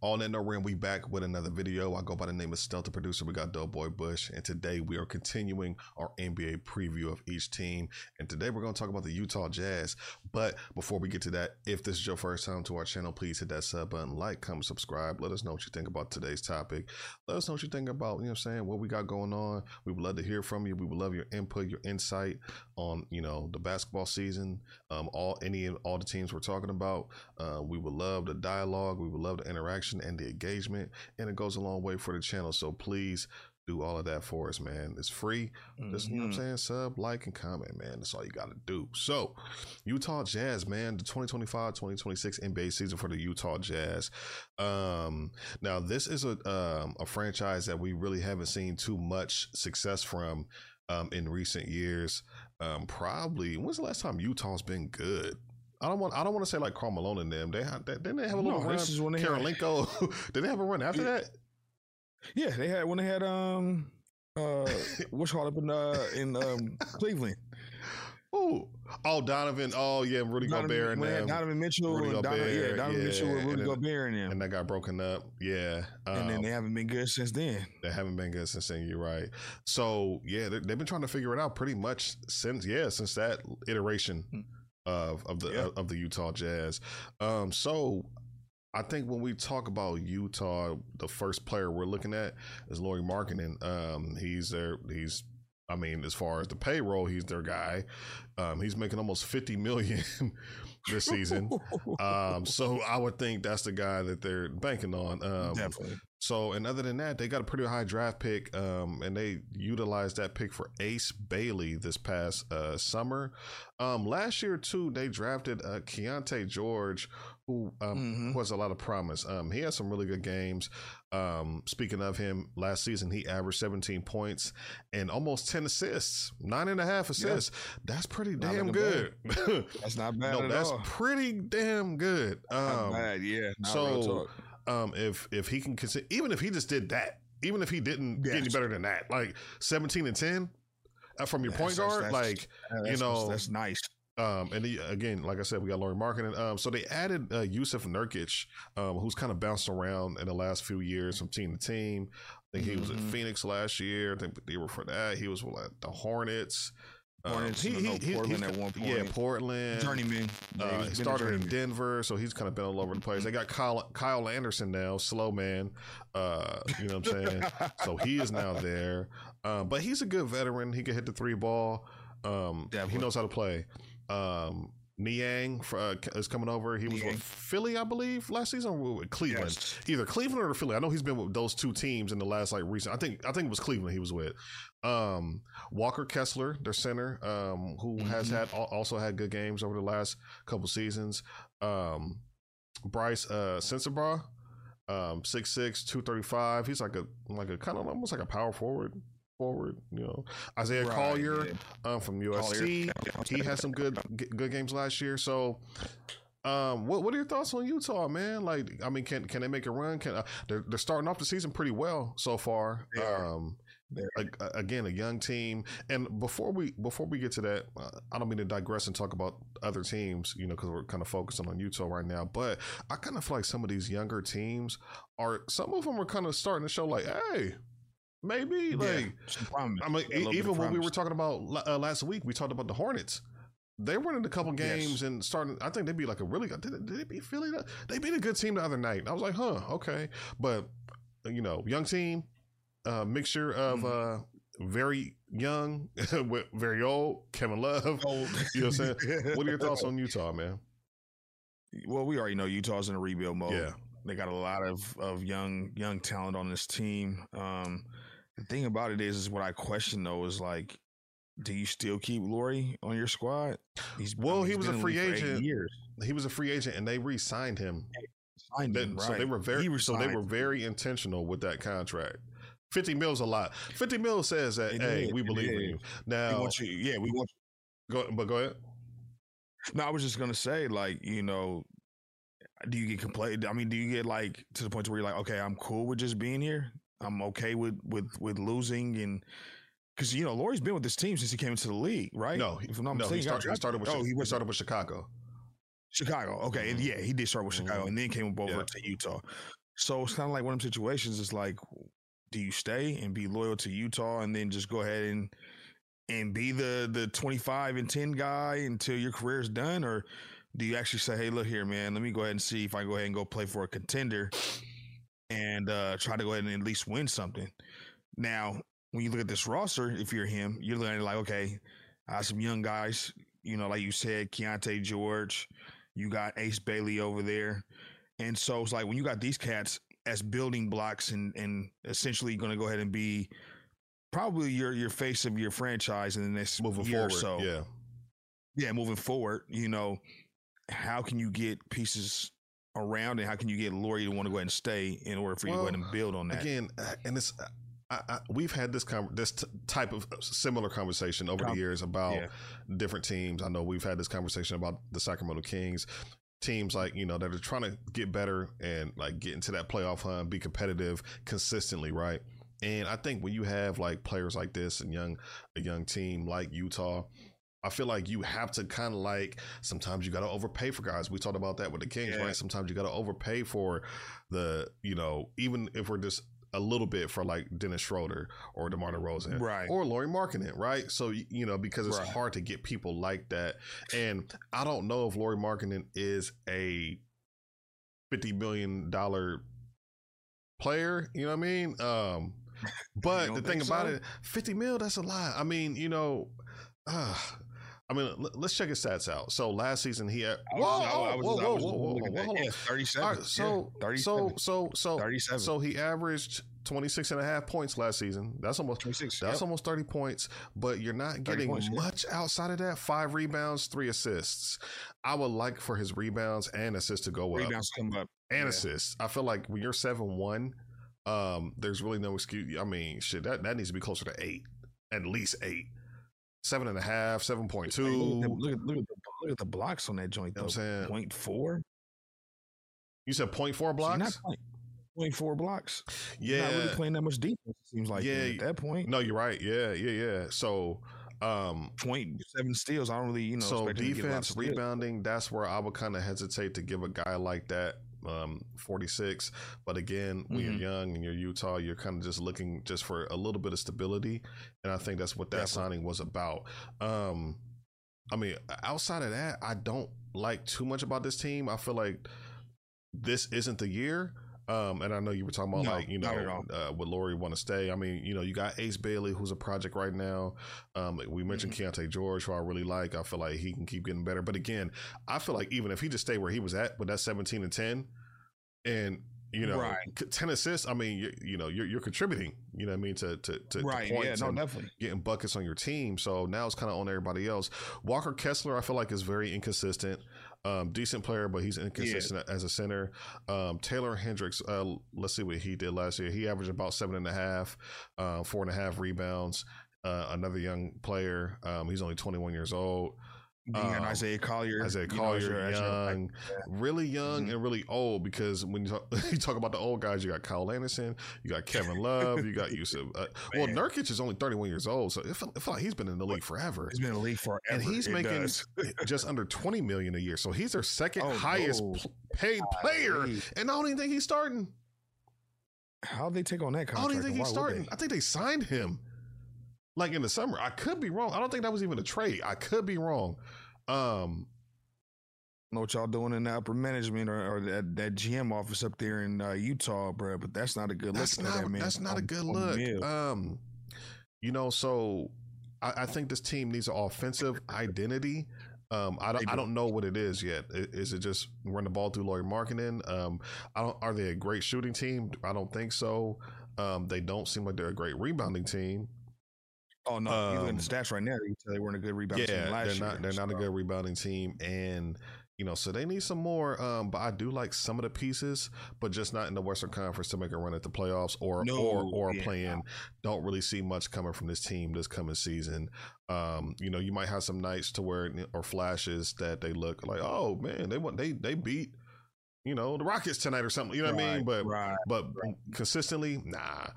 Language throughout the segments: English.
On that note, we back with another video. I go by the name of Stealth, the producer. We got Doughboy Bush, and today we are continuing our NBA preview of each team. And today we're going to talk about the Utah Jazz. But before we get to that, if this is your first time to our channel, please hit that sub button, like, comment, subscribe. Let us know what you think about today's topic. Let us know what you think about, what we got going on. We would love to hear from you. We would love your input, your insight on, the basketball season, all the teams we're talking about. We would love the dialogue. We would love the interaction and the engagement, and it goes a long way for the channel. So please do all of that for us, man. It's free. Just sub, like, and comment, man. That's all you got to do. So Utah Jazz, man, the 2025-2026 NBA season for the Utah Jazz. Now this is a franchise that we really haven't seen too much success from in recent years. Probably, when's the last time Utah's been good? I don't want to say like Karl Malone and them. Didn't they have a little run? Karolinko. Did they have a run after that? Yeah, they had when they had what's called up in Cleveland. Donovan. Oh yeah, Rudy Gobert and them. Donovan Mitchell. Donovan Mitchell with Rudy Gobert and them. And that got broken up. Yeah. And then they haven't been good since then. You're right. So yeah, they've been trying to figure it out pretty much since that iteration of the Utah Jazz. So I think when we talk about Utah, the first player we're looking at is Lauri Markkanen. As far as the payroll, he's their guy. He's making almost $50 million this season. So I would think that's the guy that they're banking on. Definitely. So, and other than that, they got a pretty high draft pick, and they utilized that pick for Ace Bailey this past summer. Last year, too, they drafted Keontae George, who has a lot of promise. He had some really good games. Speaking of him, last season, he averaged 17 points and almost 10 assists, 9.5 assists. Yeah. That's pretty damn good. That's not bad at that's all. Pretty damn good. Not bad, yeah. So if he can consider, even if he just did that, even if he didn't get any better than that, like 17 and 10 from your point guard, that's nice. And again, like I said, we got Lauri Markkanen. So they added Jusuf Nurkic, who's kind of bounced around in the last few years from team to team. I think he was at Phoenix last year. I think they were for that. He was with the Hornets. Portland at one point. Yeah, Portland. Journeyman. He started in Denver, so he's kind of been all over the place. They got Kyle Anderson now, slow man. You know what I'm saying? So he is now there. But he's a good veteran. He can hit the three ball. He knows how to play. Niang is coming over. He was with Philly, I believe, last season, or with Cleveland. Yes. Either Cleveland or Philly. I know he's been with those two teams in the last recent. I think it was Cleveland he was with. Walker Kessler, their center, who has also had good games over the last couple seasons. Bryce Sensabaugh, 6'6", 235. He's like a kind of almost like a power forward. Isaiah Collier from USC. He had some good games last year. So what are your thoughts on Utah, man? Can they make a run? They're starting off the season pretty well so far. Again, a young team. And before we get to that, I don't mean to digress and talk about other teams, because we're kind of focusing on Utah right now. But I kind of feel like some of these younger teams some of them are kind of starting to show hey, maybe even when we were talking about last week, we talked about the Hornets. They were in a couple games and starting. I think they'd be like a really good. Did they beat Philly? They beat a good team the other night. I was like, okay. But young team, mixture of very young with very old. Kevin Love. You know what I'm saying? What are your thoughts on Utah, man? Well, we already know Utah's in a rebuild mode. Yeah. They got a lot of young talent on this team. The thing about it is what I question though is do you still keep Lauri on your squad? He was a free agent. He was a free agent, and they re-signed him. So they were very intentional with that contract. $50 million is a lot. $50 million says that we believe in you. Now we want you. Go ahead. No, I was just gonna say, do you get complained? I mean, do you get to the point where you're okay, I'm cool with just being here. I'm okay with losing, and because Lauri's been with this team since he came into the league, right? No, he started with Chicago. Okay, and he did start with Chicago, and then came over to Utah. So it's kind of like one of them situations. It's like, do you stay and be loyal to Utah and then just go ahead and be the 25-10 guy until your career is done, or do you actually say, hey, look here, man, let me go ahead and see if I can go ahead and go play for a contender and try to go ahead and at least win something? Now, when you look at this roster, if you're him, you're looking at it like, okay, I have some young guys, like you said, Keontae George, you got Ace Bailey over there. And so it's like when you got these cats as building blocks and essentially going to go ahead and be probably your face of your franchise in the next moving year forward. or so. Yeah, moving forward, how can you get pieces around and how can you get Lauri to want to go ahead and stay in order for you to go ahead and build on that? Again, and it's we've had this type of similar conversation over the years about different teams. I know we've had this conversation about the Sacramento Kings. Teams like, that are trying to get better and like get into that playoff hunt, be competitive consistently, right? And I think when you have like players like this and a young team like Utah, I feel like you have to kind of like, sometimes you got to overpay for guys. We talked about that with the Kings, right? Sometimes you got to overpay for the, even if we're just a little bit for like Dennis Schroeder or DeMar DeRozan, right, or Lauri Markkanen, right? So, because it's hard to get people like that. And I don't know if Lauri Markkanen is a $50 million player, you know what I mean? But the thing about it, 50 mil, that's a lot. I mean, let's check his stats out. So last season he had 37. So 37. So he averaged 26.5 points last season. That's almost 26. That's almost 30 points. But you're not getting much outside of that. 5 rebounds, 3 assists. I would like for his rebounds and assists to go up. Rebounds come up and assists. I feel like when you're 7-1, there's really no excuse. I mean, shit, that needs to be closer to 8, at least 8. 7.5, 7.2. Look at the blocks on that joint, though. You know what I'm saying? 0.4. You said 0.4 blocks? So 0.4 blocks. Yeah. Not really playing that much defense, it seems like, at that point. No, you're right. Yeah. So 0.7 steals. I don't really, so defense, rebounding, that's where I would kind of hesitate to give a guy like that 46. But again, when you're young and you're Utah, you're kind of just looking just for a little bit of stability. And I think that's what that signing was about. I mean, outside of that, I don't like too much about this team. I feel like this isn't the year. And I know you were talking about would Lauri want to stay? I mean, you got Ace Bailey, who's a project right now. We mentioned Keontae George, who I really like. I feel like he can keep getting better. But again, I feel like even if he just stayed where he was at with that 17 and 10 and 10 assists, I mean, you're contributing, you know what I mean, to points and definitely getting buckets on your team. So now it's kind of on everybody else. Walker Kessler, I feel like is very inconsistent. Decent player, but he's inconsistent as a center. Taylor Hendricks, let's see what he did last year. He averaged about 7.5, 4.5 rebounds. Another young player. He's only 21 years old. Isaiah Collier, young, really young and really old, because when you talk about the old guys, you got Kyle Anderson, you got Kevin Love, you got Yusuf. Nurkic is only 31 years old, so it feel like he's been in the league forever. He's been in the league forever, and he's making just under $20 million a year. So he's their second highest paid player, and I don't even think he's starting. How'd they take on that contract? I don't even think he's starting. I think they signed him like in the summer. I could be wrong. I don't think that was even a trade. I could be wrong. Know what y'all doing in the upper management or that GM office up there in Utah, bro? But that's not a good look. That's not a good look. So I think this team needs an offensive identity. I don't know what it is yet. Is it just run the ball through Lauri Markkanen? Are they a great shooting team? I don't think so. They don't seem like they're a great rebounding team. Oh no! You look at the stats right now. You can tell they weren't a good rebounding team last year. They're not a good rebounding team, and so they need some more. But I do like some of the pieces, but just not in the Western Conference to make a run at the playoffs or playing. Don't really see much coming from this team this coming season. You might have some nights to where or flashes that they look like, oh man, they beat the Rockets tonight or something. You know what I mean? But consistently, nah.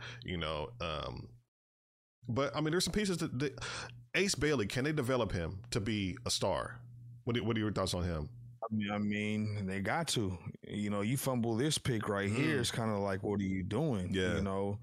But I mean, there's some pieces that Ace Bailey, can they develop him to be a star? What are your thoughts on him? I mean, they got to. you fumble this pick right here. It's kind of like, what are you doing? Yeah.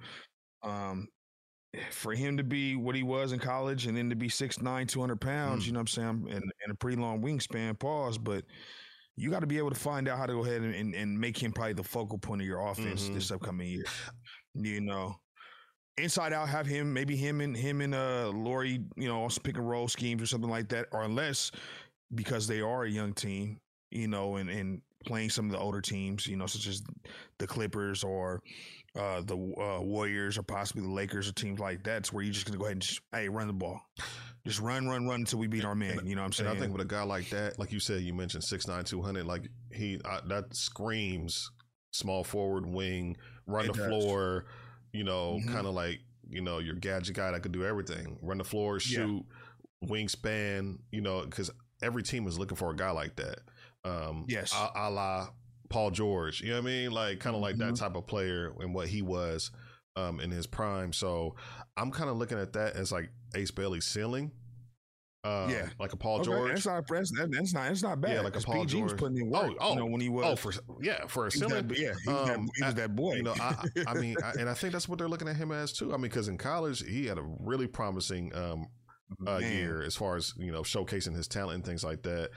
Um, for him to be what he was in college and then to be 6'9", 200 pounds, you know what I'm saying, and a pretty long wingspan, but you got to be able to find out how to go ahead and make him probably the focal point of your offense this upcoming year. Inside out, have him, maybe him and Laurie, also pick and roll schemes or something like that, or unless, because they are a young team, and playing some of the older teams, such as the Clippers or the Warriors or possibly the Lakers or teams like that, it's where you're just going to go ahead and just, hey, run the ball. Just run until we beat our man. You know what I'm saying? And I think with a guy like that, like you said, you mentioned 6'9", 200, like that screams small forward, wing, run the floor, kind of like, your gadget guy that could do everything. Run the floor, shoot, wingspan, because every team is looking for a guy like that. Yes. A la Paul George, you know what I mean? Like kind of like that type of player and what he was in his prime. So I'm kind of looking at that as like Ace Bailey's ceiling. Like a Paul George. That's not bad. Yeah, like a Paul PG George. was putting in work. When he was. For a ceiling. He was that boy. I mean, and I think that's what they're looking at him as too. I mean, because in college he had a really promising year as far as showcasing his talent and things like that.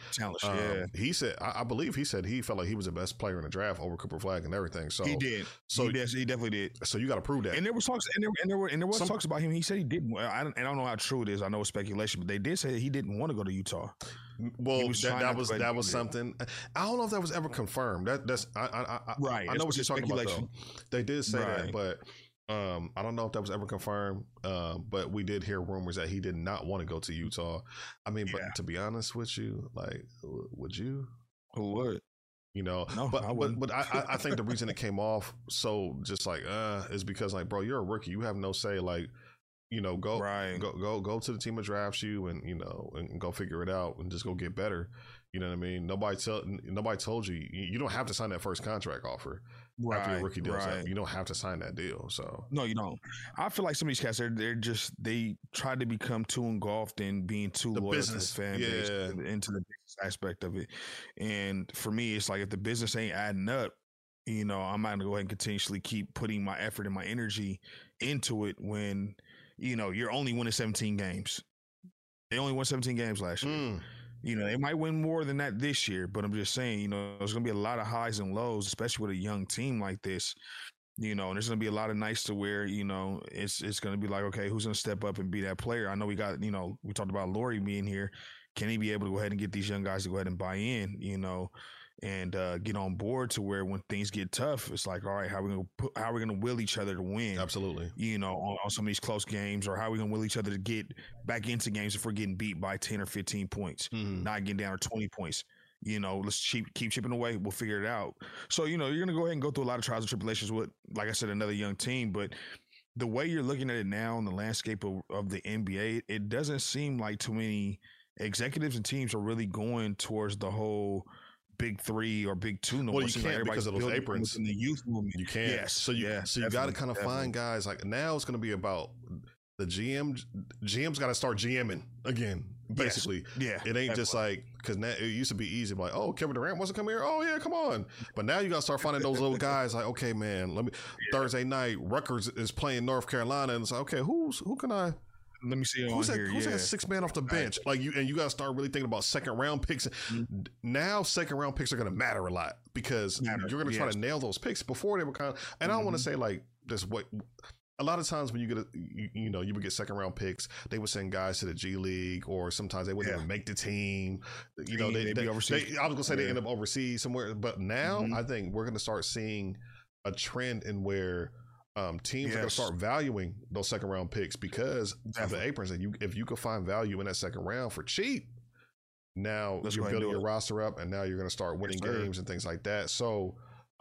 He said, I believe he said he felt like he was the best player in the draft over Cooper Flagg and everything. So he did. So he definitely did. So you got to prove that. And there was talks, and there was talks about him. He said he didn't. I don't know how true it is. I know it's speculation, but they did say that he didn't want to go to Utah. Well, that was something. I don't know if that was ever confirmed. That's right. I know what you're talking about. Though. They did say that, but. I don't know if that was ever confirmed, but we did hear rumors that he did not want to go to Utah. I mean, but to be honest with you, like, would you? Who would? No, but I think the reason it came off so just like is because like, bro, you're a rookie. You have no say. Like, go to the team that drafts you, and and go figure it out, and just go get better. You know what I mean? Nobody told you. You don't have to sign that first contract offer. After your rookie deal's up. You don't have to sign that deal. So no, you don't. I feel like some of these cats, they try to become too engulfed in being too loyal to the fan base, into the business aspect of it. And for me, it's like if the business ain't adding up, I'm not gonna go ahead and continuously keep putting my effort and my energy into it when you're only winning 17 games. They only won 17 games last year. They might win more than that this year, but I'm just saying, there's going to be a lot of highs and lows, especially with a young team like this, and there's going to be a lot of nights to where, it's going to be like, okay, who's going to step up and be that player? I know we got, we talked about Laurie being here. Can he be able to go ahead and get these young guys to go ahead and buy in, and get on board to where when things get tough, it's like, all right, how are we gonna will each other to win? Absolutely. On some of these close games, or how are we gonna will each other to get back into games if we're getting beat by 10 or 15 points, not getting down to 20 points. Let's keep chipping away. We'll figure it out. So, you're gonna go ahead and go through a lot of trials and tribulations with, like I said, another young team. But the way you're looking at it now in the landscape of the NBA, it doesn't seem like too many executives and teams are really going towards the whole Big Three or Big Two. Well, you can't because of those aprons in the youth movement. You can't. Yes. So you got to kind of find guys like now. It's going to be about the GM. GM's got to start GMing again. Basically, it ain't just like because now it used to be easy. Like, oh, Kevin Durant wants to come here. Oh yeah, come on. But now you got to start finding those little guys. Like, okay, man, let me. Thursday night, Rutgers is playing North Carolina, and it's like, okay, who can I? Let me see who's that 6 man off the bench? Like you got to start really thinking about second round picks. Now second round picks are going to matter a lot because you're going to try to nail those picks. Before they were kind of, and I don't want to say like this. What a lot of times when you get you would get second round picks, they would send guys to the G League, or sometimes they wouldn't even make the team. They overseas. I was gonna say they end up overseas somewhere, but now I think we're going to start seeing a trend in where. Teams are going to start valuing those second round picks because of the aprons. And if you could find value in that second round for cheap, now you're building your roster up, and now you're going to start winning games and things like that. So,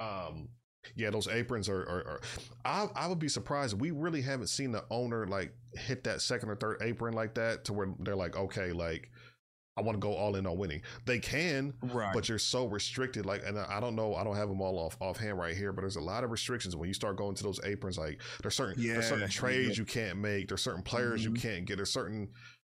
those aprons are I would be surprised. We really haven't seen the owner like hit that second or third apron like that to where they're like, okay, like I want to go all in on winning. They can, but you're so restricted. Like, and I don't know, I don't have them all offhand right here, but there's a lot of restrictions when you start going to those aprons. Like, there's certain trades you can't make. There's certain players you can't get. There's certain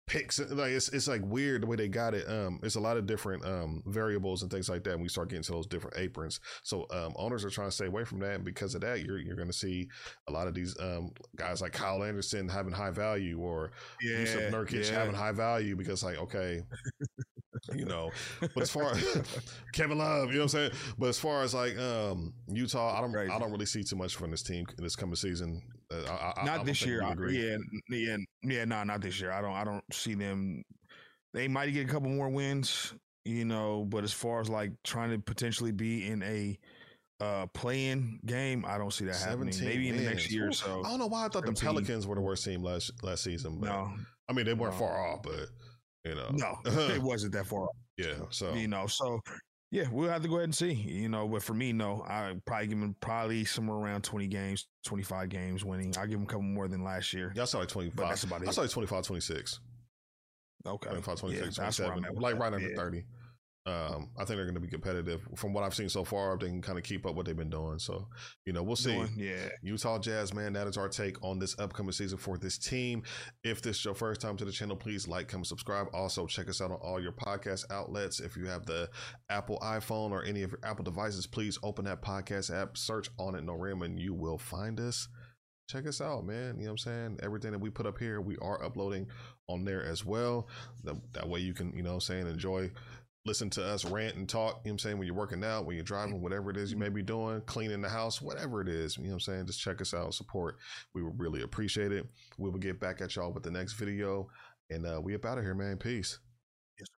picks. Like it's like weird the way they got it. It's a lot of different variables and things like that. And we start getting to those different aprons. So owners are trying to stay away from that. And because of that, you're going to see a lot of these guys like Kyle Anderson having high value, or Yusuf Nurkic having high value, because like, okay, you know, but as far as Kevin Love, you know what I'm saying? But as far as like Utah, I don't really see too much from this team in this coming season. Not this year. Not this year. I don't see them. They might get a couple more wins, you know, but as far as like trying to potentially be in a play-in game, I don't see that happening. Maybe wins. In the next year or so. I don't know why I thought 17. The Pelicans were the worst team last season. But, no, I mean they weren't far off, but you know, no, it wasn't that far off. Yeah, so you know, yeah, we'll have to go ahead and see. You know, but for me, no, I probably give them somewhere around 20 games, 25 games winning. I'll give them a couple more than last year. Yeah, I saw like 25. But that's about it. I saw like 25, 26. Okay. 25, 26, 27. Like right under 30. I think they're going to be competitive. From what I've seen so far, they can kind of keep up what they've been doing. So, you know, we'll see. Utah Jazz, man, that is our take on this upcoming season for this team. If this is your first time to the channel, please like, comment, subscribe. Also, check us out on all your podcast outlets. If you have the Apple iPhone or any of your Apple devices, please open that podcast app, search On It No Rim, and you will find us. Check us out, man. You know what I'm saying? Everything that we put up here, we are uploading on there as well. That way you can, you know what I'm saying, enjoy listen to us rant and talk, you know what I'm saying, when you're working out, when you're driving, whatever it is you may be doing, cleaning the house, whatever it is, you know what I'm saying, just check us out, support. We would really appreciate it. We will get back at y'all with the next video, and we up out of here, man. Peace.